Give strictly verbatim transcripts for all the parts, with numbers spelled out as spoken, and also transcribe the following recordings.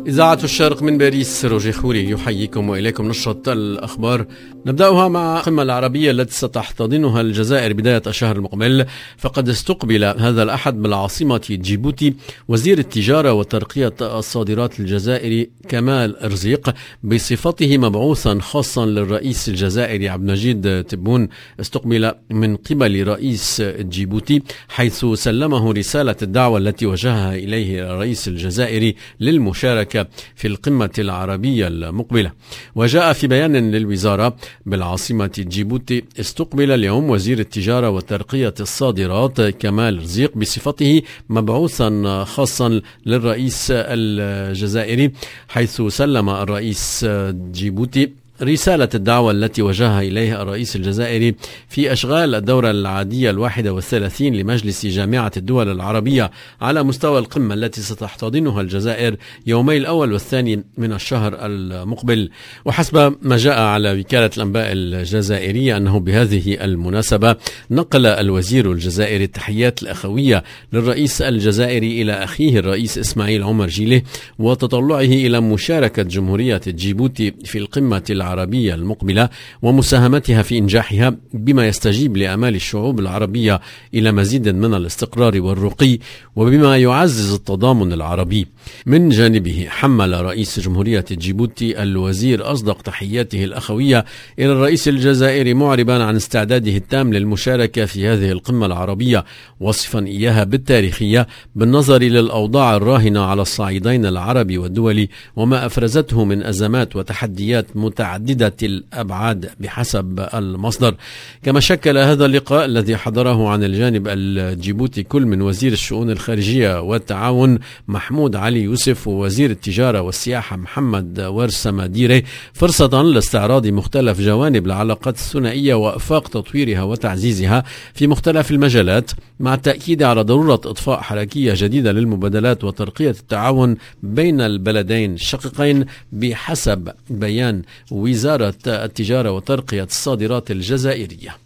إذاعة الشرق من باريس، روجي خوري يحييكم وإليكم نشرة الأخبار. نبدأها مع القمة العربية التي ستحتضنها الجزائر بداية الشهر المقبل. فقد استقبل هذا الأحد بالعاصمة جيبوتي وزير التجارة وترقية الصادرات الجزائري كمال رزيق بصفته مبعوثا خاصا للرئيس الجزائري عبد المجيد تبون. استقبل من قبل رئيس جيبوتي حيث سلمه رسالة الدعوة التي وجهها إليه الرئيس الجزائري للمشاركة في القمة العربية المقبلة. وجاء في بيان للوزارة بالعاصمة جيبوتي: استقبل اليوم وزير التجارة وترقية الصادرات كمال رزيق بصفته مبعوثا خاصا للرئيس الجزائري، حيث سلم الرئيس جيبوتي رسالة الدعوة التي وجهها إليها الرئيس الجزائري في أشغال الدورة العادية الواحدة والثلاثين لمجلس جامعة الدول العربية على مستوى القمة التي ستحتضنها الجزائر يومي الأول والثاني من الشهر المقبل. وحسب ما جاء على وكالة الأنباء الجزائرية أنه بهذه المناسبة نقل الوزير الجزائري التحيات الأخوية للرئيس الجزائري إلى أخيه الرئيس إسماعيل عمر جيله، وتطلعه إلى مشاركة جمهورية جيبوتي في القمة العربية المقبلة ومساهمتها في إنجاحها، بما يستجيب لآمال الشعوب العربية إلى مزيد من الاستقرار والرقي، وبما يعزز التضامن العربي. من جانبه حمل رئيس جمهورية جيبوتي الوزير أصدق تحياته الأخوية إلى الرئيس الجزائري، معربا عن استعداده التام للمشاركة في هذه القمة العربية، وصفا إياها بالتاريخية بالنظر للأوضاع الراهنة على الصعيدين العربي والدولي وما أفرزته من أزمات وتحديات متعددة الأبعاد بحسب المصدر. كما شكل هذا اللقاء الذي حضره عن الجانب الجيبوتي كل من وزير الشؤون الخارجية والتعاون محمود علي يوسف ووزير التجارة والسياحة محمد ورس مديري فرصة لاستعراض مختلف جوانب العلاقات الثنائية وإفاق تطويرها وتعزيزها في مختلف المجالات، مع التأكيد على ضرورة إضفاء حركية جديدة للمبادلات وترقية التعاون بين البلدين الشقيقين بحسب بيان وزارة التجارة وترقية الصادرات الجزائرية.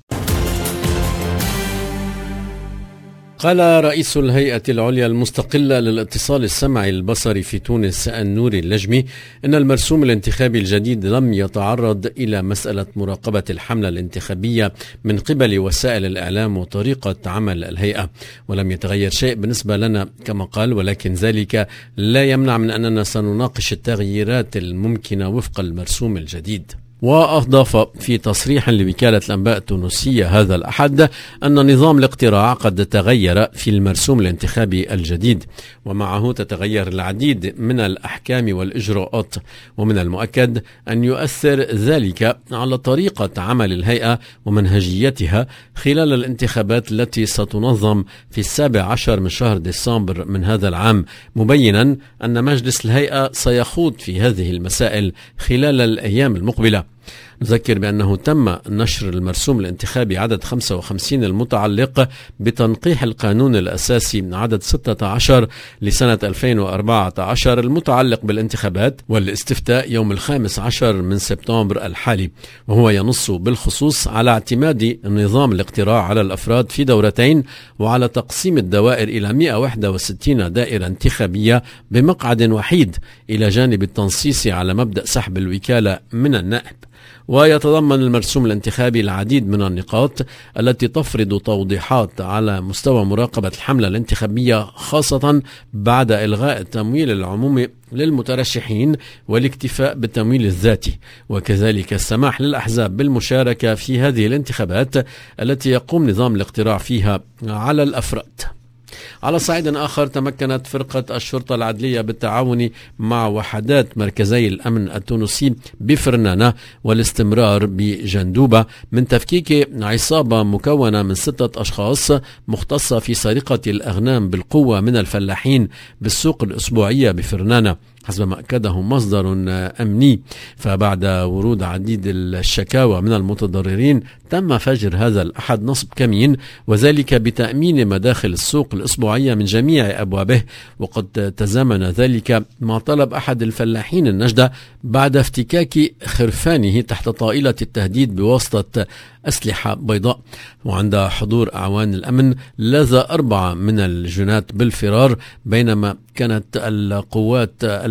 قال رئيس الهيئة العليا المستقلة للاتصال السمعي البصري في تونس النوري اللجمي إن المرسوم الانتخابي الجديد لم يتعرض إلى مسألة مراقبة الحملة الانتخابية من قبل وسائل الإعلام وطريقة عمل الهيئة، ولم يتغير شيء بالنسبة لنا كما قال، ولكن ذلك لا يمنع من أننا سنناقش التغييرات الممكنة وفق المرسوم الجديد. وأضاف في تصريح لوكالة الأنباء التونسية هذا الأحد أن نظام الاقتراع قد تغير في المرسوم الانتخابي الجديد، ومعه تتغير العديد من الأحكام والإجراءات، ومن المؤكد أن يؤثر ذلك على طريقة عمل الهيئة ومنهجيتها خلال الانتخابات التي ستنظم في السابع عشر من شهر ديسمبر من هذا العام، مبينا أن مجلس الهيئة سيخوض في هذه المسائل خلال الأيام المقبلة. نذكر بأنه تم نشر المرسوم الانتخابي عدد خمسة وخمسين المتعلق بتنقيح القانون الأساسي عدد ستة عشر لسنة ألفين وأربعة عشر المتعلق بالانتخابات والاستفتاء يوم الخامس عشر من سبتمبر الحالي، وهو ينص بالخصوص على اعتماد نظام الاقتراع على الأفراد في دورتين، وعلى تقسيم الدوائر إلى مئة وواحد وستين دائرة انتخابية بمقعد وحيد، إلى جانب التنصيص على مبدأ سحب الوكالة من النائب. ويتضمن المرسوم الانتخابي العديد من النقاط التي تفرض توضيحات على مستوى مراقبة الحملة الانتخابية، خاصة بعد إلغاء التمويل العمومي للمترشحين والاكتفاء بالتمويل الذاتي، وكذلك السماح للأحزاب بالمشاركة في هذه الانتخابات التي يقوم نظام الاقتراع فيها على الأفراد. على صعيد آخر، تمكنت فرقة الشرطة العدلية بالتعاون مع وحدات مركزي الأمن التونسي بفرنانة والاستمرار بجندوبة من تفكيك عصابة مكونة من ستة أشخاص مختصة في سرقة الأغنام بالقوة من الفلاحين بالسوق الأسبوعية بفرنانة، حسب ما أكده مصدر أمني. فبعد ورود عديد الشكاوى من المتضررين تم فجر هذا الأحد نصب كمين، وذلك بتأمين مداخل السوق الأسبوعية من جميع أبوابه، وقد تزامن ذلك مع طلب أحد الفلاحين النجدة بعد افتكاك خرفانه تحت طائلة التهديد بواسطة أسلحة بيضاء. وعند حضور أعوان الأمن لاذ أربعة من الجنات بالفرار، بينما كانت القوات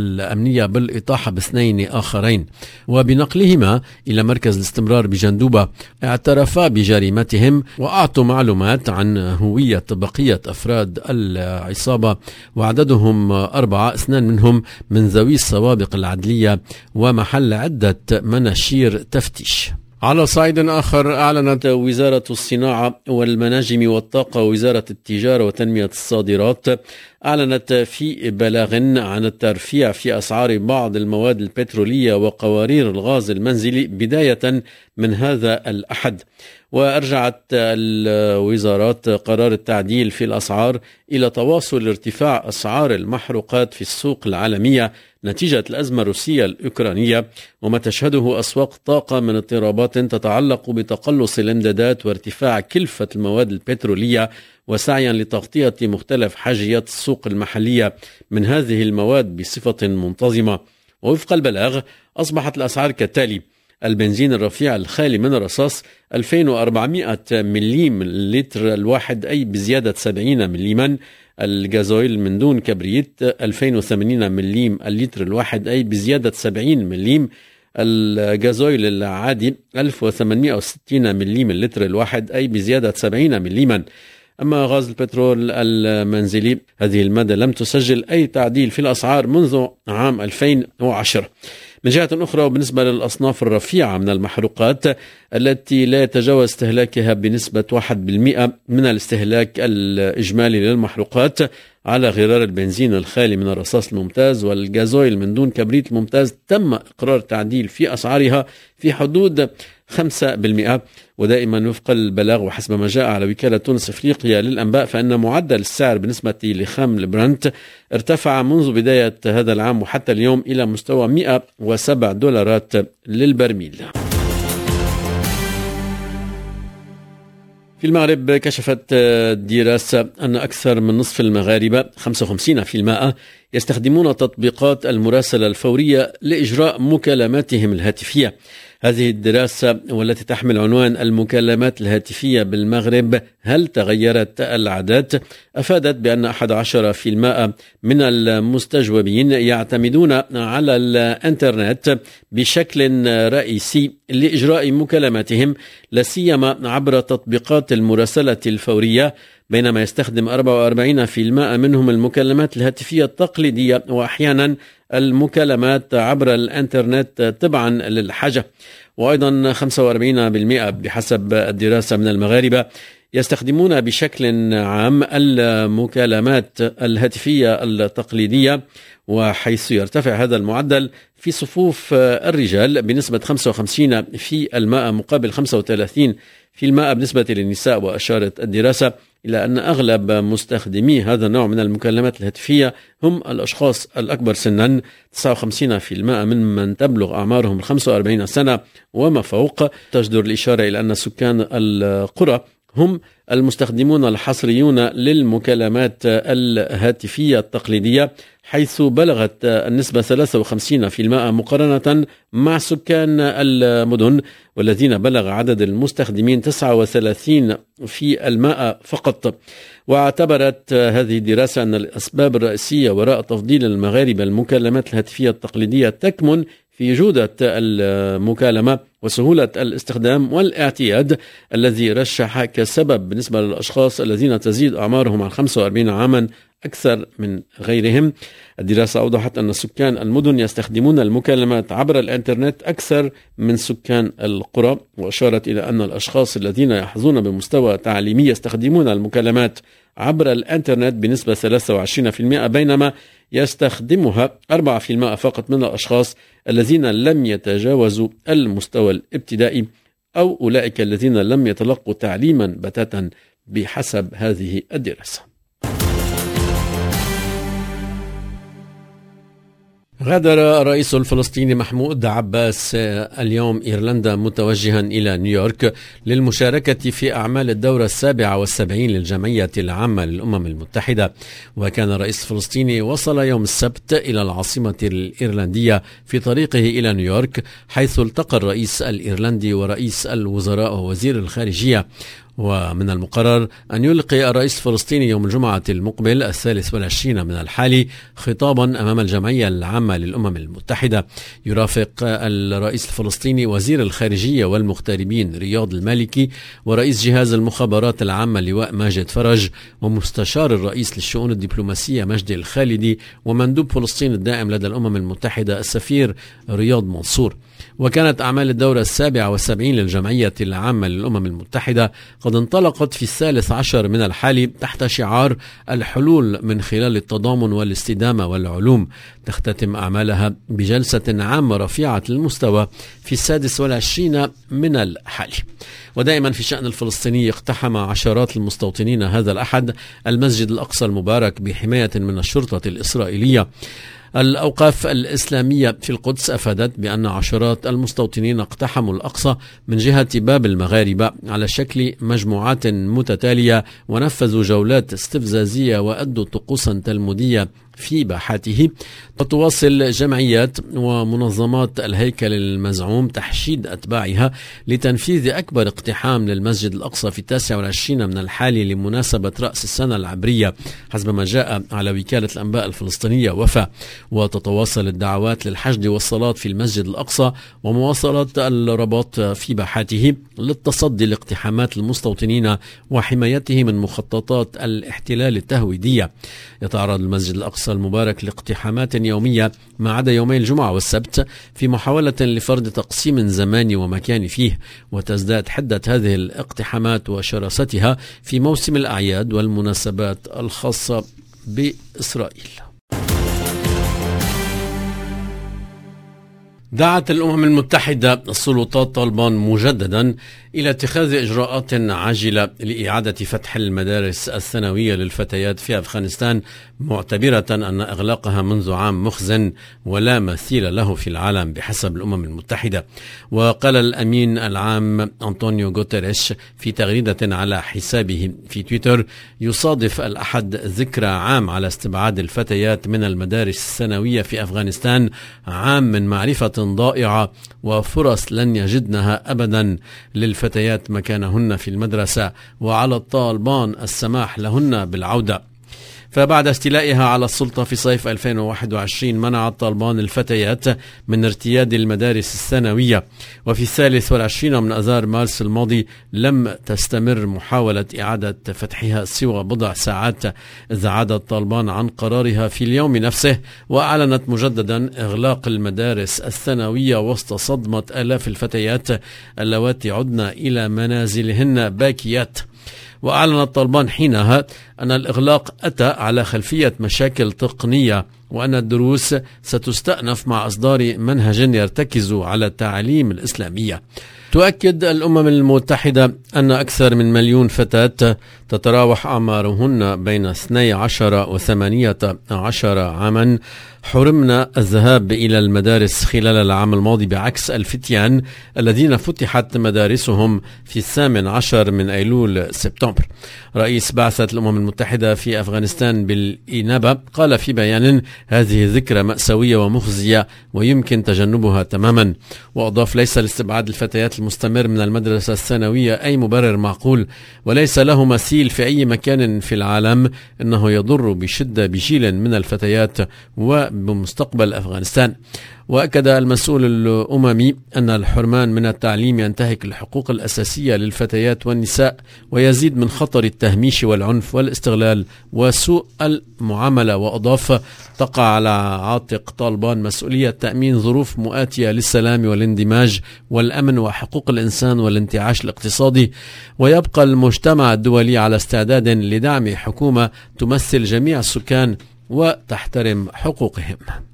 الأمنية بالإطاحة باثنين آخرين، وبنقلهما إلى مركز الاستمرار بجندوبة اعترفا بجريمتهم وأعطوا معلومات عن هوية بقية أفراد العصابة، وعددهم أربعة، اثنان منهم من ذوي السوابق العدلية ومحل عدة مناشير تفتيش. على صعيد آخر، أعلنت وزارة الصناعة والمناجم والطاقة ووزارة التجارة وتنمية الصادرات أعلنت في بلاغ عن الترفيع في أسعار بعض المواد البترولية وقوارير الغاز المنزلي بداية من هذا الأحد. وأرجعت الوزارات قرار التعديل في الأسعار إلى تواصل ارتفاع أسعار المحروقات في السوق العالمية نتيجة الأزمة الروسية الأوكرانية، وما تشهده أسواق الطاقة من اضطرابات تتعلق بتقلص الإمدادات وارتفاع كلفة المواد البترولية، وسعيا لتغطية مختلف حاجيات السوق المحلية من هذه المواد بصفة منتظمة. ووفق البلاغ أصبحت الأسعار كالتالي: البنزين الرفيع الخالي من الرصاص ألفين وأربعمائة مليم لتر الواحد، أي بزيادة سبعين مليما. الغازويل من دون كبريت ألفين وثمانين مليم اللتر الواحد، أي بزيادة سبعين مليم. الغازويل العادي ألف وثمانمائة وستين مليم اللتر الواحد، أي بزيادة سبعين مليما. أما غاز البترول المنزلي، هذه المادة لم تسجل أي تعديل في الأسعار منذ عام ألفين وعشرة. من جهة أخرى، وبالنسبة للأصناف الرفيعة من المحروقات التي لا يتجاوز استهلاكها بنسبة واحد بالمئة من الاستهلاك الإجمالي للمحروقات على غرار البنزين الخالي من الرصاص الممتاز والغازويل من دون كبريت الممتاز، تم إقرار تعديل في أسعارها في حدود خمسة بالمئة. ودائما وفق البلاغ وحسب ما جاء على وكالة تونس إفريقيا للأنباء، فإن معدل السعر بالنسبة لخام البرنت ارتفع منذ بداية هذا العام وحتى اليوم إلى مستوى مئة وسبعة دولارات للبرميل. في المغرب، كشفت دراسة أن أكثر من نصف المغاربة خمسة وخمسين بالمئة يستخدمون تطبيقات المراسلة الفورية لإجراء مكالماتهم الهاتفية. هذه الدراسة والتي تحمل عنوان المكالمات الهاتفية بالمغرب، هل تغيرت العادات؟ أفادت بأن أحد عشر بالمئة من المستجوبين يعتمدون على الإنترنت بشكل رئيسي لإجراء مكالماتهم، لا سيما عبر تطبيقات المراسلة الفورية، بينما يستخدم أربعة وأربعين بالمئة منهم المكالمات الهاتفية التقليدية، وأحيانا المكالمات عبر الإنترنت تبعا للحاجة. وأيضا خمسة وأربعين بالمئة بحسب الدراسة من المغاربة يستخدمون بشكل عام المكالمات الهاتفية التقليدية، وحيث يرتفع هذا المعدل في صفوف الرجال بنسبة خمسة وخمسين بالمئة مقابل خمسة وثلاثين بالمئة بالنسبة للنساء. وأشارت الدراسة إلى أن أغلب مستخدمي هذا النوع من المكالمات الهاتفية هم الأشخاص الأكبر سنا، تسعة وخمسين بالمئة ممن تبلغ أعمارهم خمسة وأربعين سنة وما فوق. تجدر الإشارة إلى أن سكان القرى هم المستخدمون الحصريون للمكالمات الهاتفية التقليدية، حيث بلغت النسبة ثلاثة وخمسين بالمئة مقارنة مع سكان المدن، والذين بلغ عدد المستخدمين تسعة وثلاثين بالمئة فقط. واعتبرت هذه الدراسة أن الأسباب الرئيسية وراء تفضيل المغاربة المكالمات الهاتفية التقليدية تكمن في جودة المكالمة وسهولة الاستخدام والاعتياد، الذي رشح كسبب بالنسبة للأشخاص الذين تزيد أعمارهم عن خمسة وأربعين عاما أكثر من غيرهم. الدراسة أوضحت أن سكان المدن يستخدمون المكالمات عبر الإنترنت أكثر من سكان القرى، وأشارت إلى أن الأشخاص الذين يحظون بمستوى تعليمي يستخدمون المكالمات عبر الإنترنت بنسبة ثلاثة وعشرين بالمئة، بينما يستخدمها أربعة بالمئة فقط من الأشخاص الذين لم يتجاوزوا المستوى الابتدائي، أو أولئك الذين لم يتلقوا تعليما بتاتا بحسب هذه الدراسة. غادر الرئيس الفلسطيني محمود عباس اليوم إيرلندا متوجها إلى نيويورك للمشاركة في أعمال الدورة السابعة والسبعين للجمعية العامة للأمم المتحدة. وكان الرئيس الفلسطيني وصل يوم السبت إلى العاصمة الإيرلندية في طريقه إلى نيويورك، حيث التقى الرئيس الإيرلندي ورئيس الوزراء ووزير الخارجية. ومن المقرر أن يلقي الرئيس الفلسطيني يوم الجمعة المقبل الثالث والعشرين من الحالي خطابا أمام الجمعية العامة للأمم المتحدة. يرافق الرئيس الفلسطيني وزير الخارجية والمغتربين رياض المالكي ورئيس جهاز المخابرات العامة اللواء ماجد فرج ومستشار الرئيس للشؤون الدبلوماسية مجدي الخالدي ومندوب فلسطين الدائم لدى الأمم المتحدة السفير رياض منصور. وكانت أعمال الدورة السابعة والسبعين للجمعية العامة للأمم المتحدة قد انطلقت في الثالث عشر من الحالي تحت شعار الحلول من خلال التضامن والاستدامة والعلوم. تختتم أعمالها بجلسة عامة رفيعة المستوى في السادس والعشرين من الحالي. ودائما في شأن الفلسطيني، اقتحم عشرات المستوطنين هذا الأحد المسجد الأقصى المبارك بحماية من الشرطة الإسرائيلية. الأوقاف الإسلامية في القدس أفادت بأن عشرات المستوطنين اقتحموا الأقصى من جهة باب المغاربة على شكل مجموعات متتالية ونفذوا جولات استفزازية وأدوا طقوسا تلمودية في باحاته. وتواصل جمعيات ومنظمات الهيكل المزعوم تحشيد أتباعها لتنفيذ أكبر اقتحام للمسجد الأقصى في التاسع والعشرين من الحالي لمناسبة رأس السنة العبرية حسب ما جاء على وكالة الأنباء الفلسطينية وفا. وتتواصل الدعوات للحشد والصلاة في المسجد الأقصى ومواصلة الرباط في باحاته للتصدي لاقتحامات المستوطنين وحمايته من مخططات الاحتلال التهويدية. يتعرض المسجد الأقصى المبارك لاقتحامات يومية ما عدا يومي الجمعة والسبت في محاولة لفرض تقسيم زماني ومكاني فيه. وتزداد حدة هذه الاقتحامات وشراستها في موسم الأعياد والمناسبات الخاصة بإسرائيل. دعت الأمم المتحدة السلطات طالبان مجددا إلى اتخاذ إجراءات عاجلة لإعادة فتح المدارس الثانوية للفتيات في أفغانستان، معتبرة أن إغلاقها منذ عام مخزن ولا مثيل له في العالم بحسب الأمم المتحدة. وقال الأمين العام أنطونيو غوتيريش في تغريدة على حسابه في تويتر: يصادف الأحد ذكرى عام على استبعاد الفتيات من المدارس الثانوية في أفغانستان، عام من معرفة ضائعة وفرص لن يجدنها أبدا للفتيات مكانهن في المدرسة، وعلى الطالبان السماح لهن بالعودة. فبعد استيلائها على السلطة في صيف ألفين وواحد وعشرين منعت طالبان الفتيات من ارتياد المدارس الثانوية. وفي الثالث والعشرين من أذار مارس الماضي لم تستمر محاولة إعادة فتحها سوى بضع ساعات، إذ عادت طالبان عن قرارها في اليوم نفسه وأعلنت مجددا إغلاق المدارس الثانوية وسط صدمة آلاف الفتيات اللواتي عدن إلى منازلهن باكيات. وأعلنت طالبان حينها أن الإغلاق أتى على خلفية مشاكل تقنية، وأن الدروس ستستأنف مع إصدار منهج يرتكز على التعليم الإسلامية. تؤكد الأمم المتحدة أن أكثر من مليون فتاة تتراوح أعمارهن بين اثني عشر وثمانية عشر عاما حرمنا الذهاب إلى المدارس خلال العام الماضي، بعكس الفتيان الذين فتحت مدارسهم في الثامن عشر من أيلول سبتمبر. رئيس بعثة الأمم المتحدة في أفغانستان بالإنابة قال في بيان: هذه ذكرى مأساوية ومخزية ويمكن تجنبها تماما. وأضاف: ليس لاستبعاد الفتيات المستمر من المدرسة الثانوية أي مبرر معقول، وليس له مثيل في أي مكان في العالم. إنه يضر بشدة بجيل من الفتيات وبمستقبل أفغانستان. وأكد المسؤول الأممي أن الحرمان من التعليم ينتهك الحقوق الأساسية للفتيات والنساء ويزيد من خطر التهميش والعنف والاستغلال وسوء المعاملة. وأضاف: تقع على عاتق طالبان مسؤولية تأمين ظروف مؤاتية للسلام والاندماج والأمن وحقوق الإنسان والانتعاش الاقتصادي، ويبقى المجتمع الدولي على استعداد لدعم حكومة تمثل جميع السكان وتحترم حقوقهم.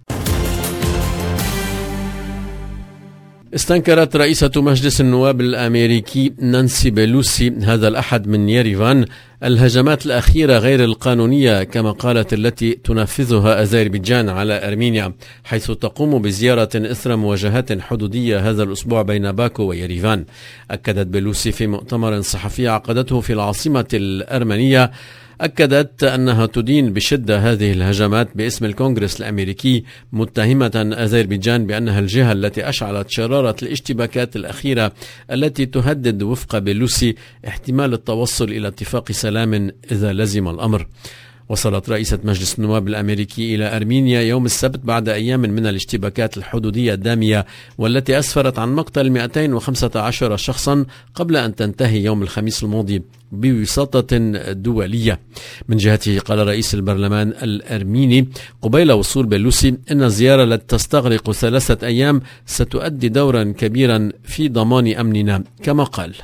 استنكرت رئيسة مجلس النواب الأمريكي نانسي بيلوسي هذا الأحد من يريفان الهجمات الأخيرة غير القانونية كما قالت التي تنفذها أذربيجان على أرمينيا، حيث تقوم بزيارة إثر مواجهات حدودية هذا الأسبوع بين باكو ويريفان. أكدت بيلوسي في مؤتمر صحفي عقدته في العاصمة الأرمنية أكدت أنها تدين بشدة هذه الهجمات باسم الكونغرس الأمريكي، متهمة أذربيجان بأنها الجهة التي أشعلت شرارة الاشتباكات الأخيرة التي تهدد وفق بيلوسي احتمال التوصل إلى اتفاق سلام إذا لزم الأمر. وصلت رئيسة مجلس النواب الأمريكي إلى أرمينيا يوم السبت بعد أيام من الاشتباكات الحدودية الدامية والتي أسفرت عن مقتل مئتين وخمسة عشر شخصا قبل أن تنتهي يوم الخميس الماضي بوساطة دولية. من جهته قال رئيس البرلمان الأرميني قبيل وصول بيلوسي إن الزيارة التي تستغرق ثلاثة أيام ستؤدي دورا كبيرا في ضمان أمننا كما قال.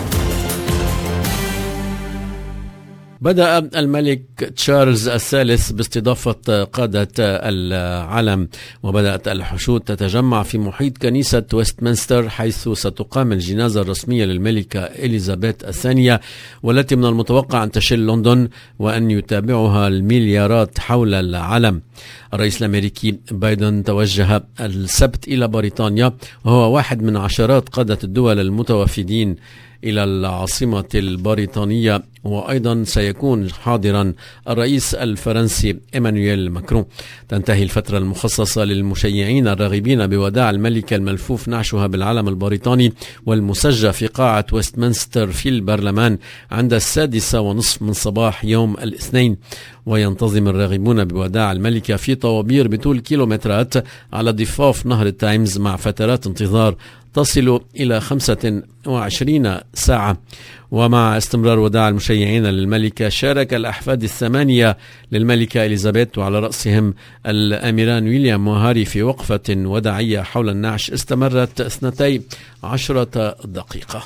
بدأ الملك تشارلز الثالث باستضافة قادة العالم، وبدأت الحشود تتجمع في محيط كنيسة ويستمنستر حيث ستقام الجنازة الرسمية للملكة إليزابيث الثانية، والتي من المتوقع أن تشل لندن وأن يتابعها المليارات حول العالم. الرئيس الأمريكي بايدن توجه السبت إلى بريطانيا وهو واحد من عشرات قادة الدول المتوافدين إلى العاصمة البريطانية، وأيضا سيكون حاضرا الرئيس الفرنسي إيمانويل ماكرون. تنتهي الفترة المخصصة للمشيعين الراغبين بوداع الملكة الملفوف نعشها بالعلم البريطاني والمسجى في قاعة ويستمنستر في البرلمان عند السادسة ونصف من صباح يوم الاثنين، وينتظم الراغبون بوداع الملكة في طوابير بطول كيلومترات على ضفاف نهر التايمز مع فترات انتظار تصل إلى خمسة وعشرين ساعة. ومع استمرار وداع المشيعين للملكة شارك الأحفاد الثمانية للملكة إليزابيث وعلى رأسهم الأميران ويليام وهاري في وقفة وداعية حول النعش استمرت اثنتي عشرة دقيقة.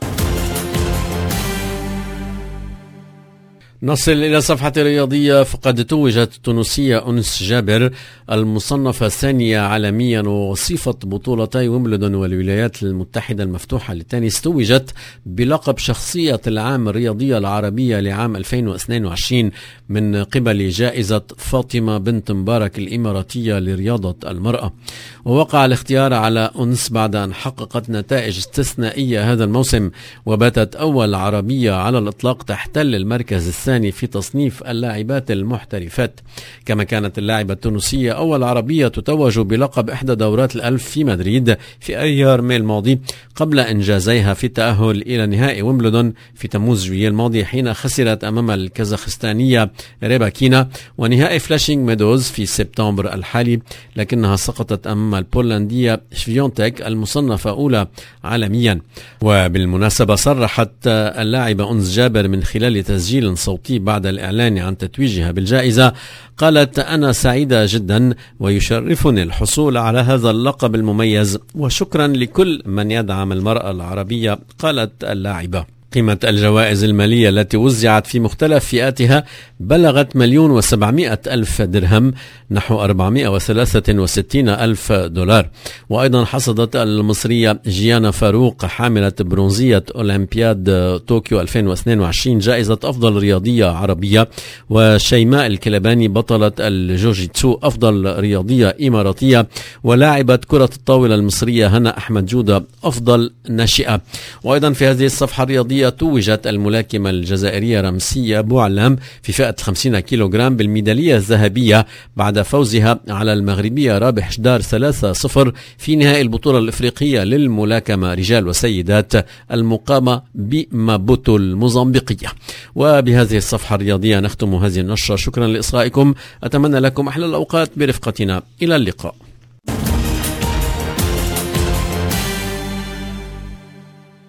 نصل إلى صفحة رياضية. فقد توجت التونسية أنس جابر المصنفة الثانية عالميا ووصيفة بطولتي ويمبلدون والولايات المتحدة المفتوحة للتنس، توجت بلقب شخصية العام الرياضية العربية لعام ألفين واثنين وعشرين من قبل جائزة فاطمة بنت مبارك الإماراتية لرياضة المرأة. ووقع الاختيار على أنس بعد أن حققت نتائج استثنائية هذا الموسم، وباتت أول عربية على الإطلاق تحتل المركز الثاني في تصنيف اللاعبات المحترفات. كما كانت اللاعبة التونسية أول عربية تتوج بلقب إحدى دورات الألف في مدريد في أيار ماي الماضي، قبل إنجازيها في التأهل إلى نهائي ويمبلدون في تموز جويلية الماضي حين خسرت أمام الكازاخستانية ريباكينا، ونهائي فلاشينغ ميدوز في سبتمبر الحالي، لكنها سقطت أمام البولندية شفيونتك المصنفة أولى عالميا. وبالمناسبة صرحت اللاعبة أنس جابر من خلال تسجيل صوتي بعد الإعلان عن تتويجها بالجائزة، قالت: أنا سعيدة جدا ويشرفني الحصول على هذا اللقب المميز، وشكرا لكل من يدعم المرأة العربية. قالت اللاعبة. قيمة الجوائز المالية التي وزعت في مختلف فئاتها بلغت مليون وسبعمائة ألف درهم، نحو أربعمائة وثلاثة وستين ألف دولار. وأيضا حصدت المصرية جيانا فاروق حاملة برونزية أولمبياد طوكيو ألفين واثنين وعشرين جائزة أفضل رياضية عربية، وشيماء الكلباني بطلة الجوجيتسو أفضل رياضية إماراتية، ولاعبة كرة الطاولة المصرية هنا أحمد جودة أفضل ناشئة. وأيضا في هذه الصفحة الرياضية توجت الملاكمة الجزائرية رمسية بوعلام في فئة خمسين كيلوغرام بالميدالية الذهبية بعد فوزها على المغربية رابح شدار ثلاثة صفر في نهائي البطولة الإفريقية للملاكمة رجال وسيدات المقامة بمابوتو الموزمبيقية. وبهذه الصفحة الرياضية نختم هذه النشرة. شكرا لإصغائكم، أتمنى لكم أحلى الأوقات برفقتنا، إلى اللقاء.